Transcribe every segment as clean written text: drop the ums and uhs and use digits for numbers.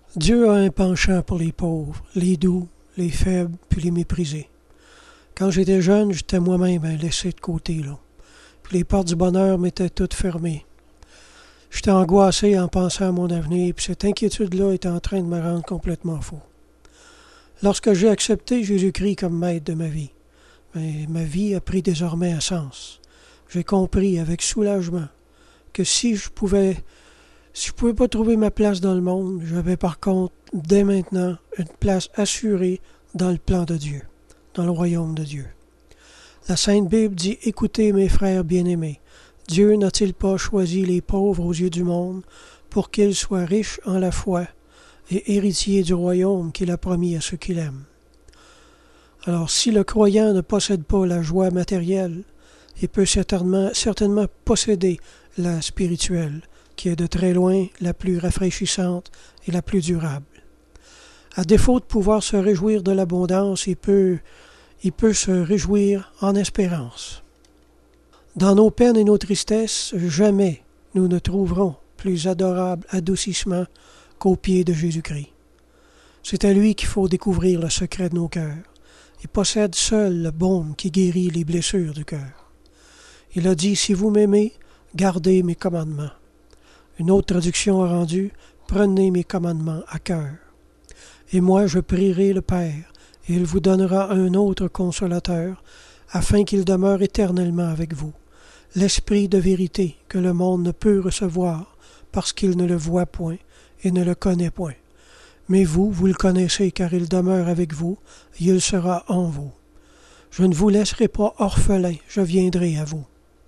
Dieu a un penchant pour les pauvres, les doux, les faibles, puis les méprisés. Quand j'étais jeune, j'étais moi-même laissé de côté, là. Puis les portes du bonheur m'étaient toutes fermées. J'étais angoissé en pensant à mon avenir, puis cette inquiétude-là était en train de me rendre complètement fou. Lorsque j'ai accepté Jésus-Christ comme maître de ma vie, ma vie a pris désormais un sens. J'ai compris avec soulagement que si je pouvais pas trouver ma place dans le monde, j'avais par contre, dès maintenant, une place assurée dans le plan de Dieu, dans le royaume de Dieu. La Sainte Bible dit « Écoutez mes frères bien-aimés, Dieu n'a-t-il pas choisi les pauvres aux yeux du monde pour qu'ils soient riches en la foi et héritiers du royaume qu'il a promis à ceux qui l'aiment? » Alors, si le croyant ne possède pas la joie matérielle, il peut certainement posséder la spirituelle, qui est de très loin la plus rafraîchissante et la plus durable. À défaut de pouvoir se réjouir de l'abondance, il peut se réjouir en espérance. Dans nos peines et nos tristesses, jamais nous ne trouverons plus adorable adoucissement qu'aux pieds de Jésus-Christ. C'est à lui qu'il faut découvrir le secret de nos cœurs. Il possède seul le baume qui guérit les blessures du cœur. Il a dit « Si vous m'aimez, gardez mes commandements ». Une autre traduction a rendu « Prenez mes commandements à cœur. Et moi je prierai le Père, et il vous donnera un autre consolateur, afin qu'il demeure éternellement avec vous, l'Esprit de vérité que le monde ne peut recevoir, parce qu'il ne le voit point et ne le connaît point. Mais vous le connaissez, car il demeure avec vous, et il sera en vous. Je ne vous laisserai pas orphelin, je viendrai à vous. »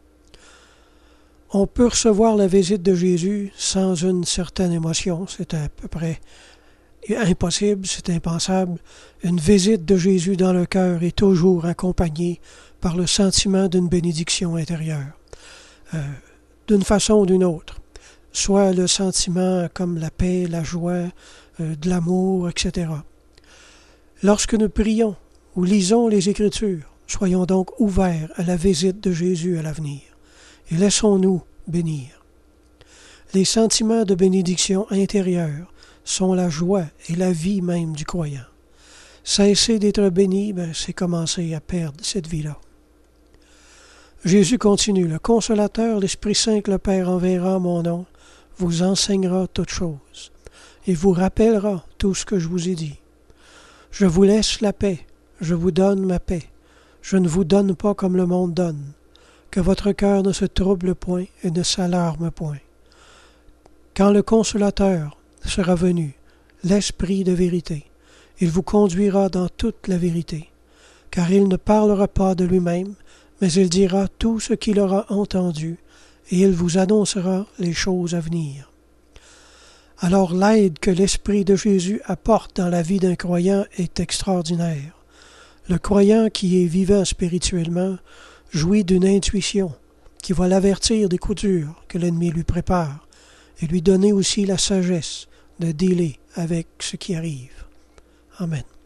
On peut recevoir la visite de Jésus sans une certaine émotion, c'est à peu près impossible, c'est impensable. Une visite de Jésus dans le cœur est toujours accompagnée par le sentiment d'une bénédiction intérieure, d'une façon ou d'une autre. Soit le sentiment comme la paix, la joie, de l'amour, etc. Lorsque nous prions ou lisons les Écritures, soyons donc ouverts à la visite de Jésus à l'avenir et laissons-nous bénir. Les sentiments de bénédiction intérieure sont la joie et la vie même du croyant. Cesser d'être béni, c'est commencer à perdre cette vie-là. Jésus continue, « Le Consolateur, l'Esprit Saint que le Père enverra en mon nom, vous enseignera toutes choses, et vous rappellera tout ce que je vous ai dit. Je vous laisse la paix, je vous donne ma paix. Je ne vous donne pas comme le monde donne. Que votre cœur ne se trouble point et ne s'alarme point. Quand le Consolateur sera venu, l'Esprit de vérité, il vous conduira dans toute la vérité, car il ne parlera pas de lui-même, mais il dira tout ce qu'il aura entendu, et il vous annoncera les choses à venir. » Alors l'aide que l'Esprit de Jésus apporte dans la vie d'un croyant est extraordinaire. Le croyant qui est vivant spirituellement jouit d'une intuition qui va l'avertir des coups durs que l'ennemi lui prépare et lui donner aussi la sagesse de dealer avec ce qui arrive. Amen.